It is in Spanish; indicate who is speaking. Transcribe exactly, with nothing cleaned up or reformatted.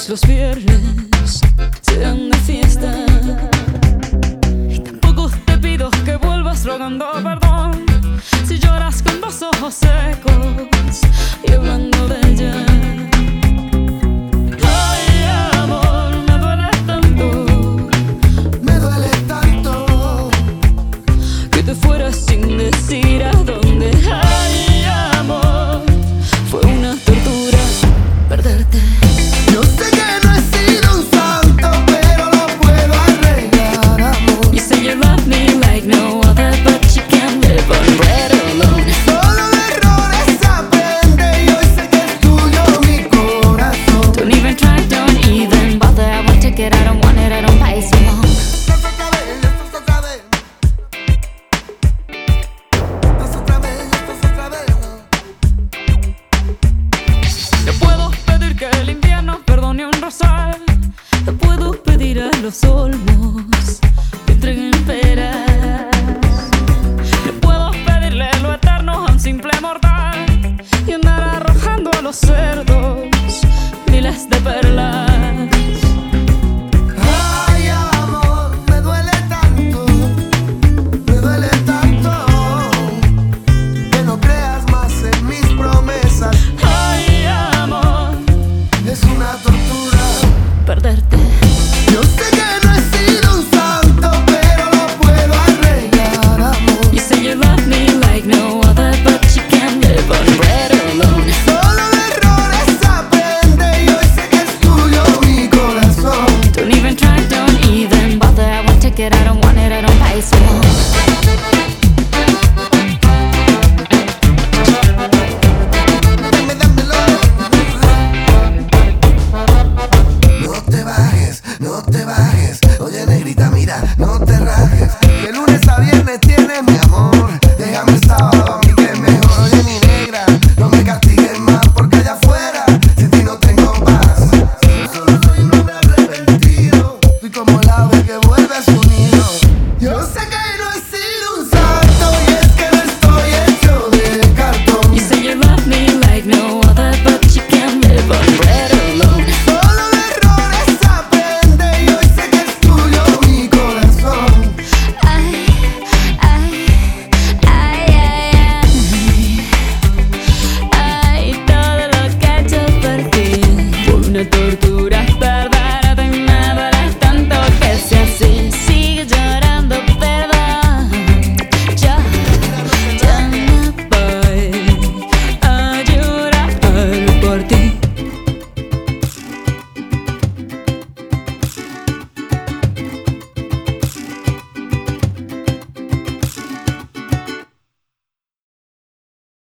Speaker 1: los viernes serán de fiesta. Y tampoco te pido que vuelvas rogando perdón si lloras con los ojos secos y hablando de ella. Ay, amor, me duele tanto,
Speaker 2: me duele tanto
Speaker 1: que te fueras sin decir a dónde.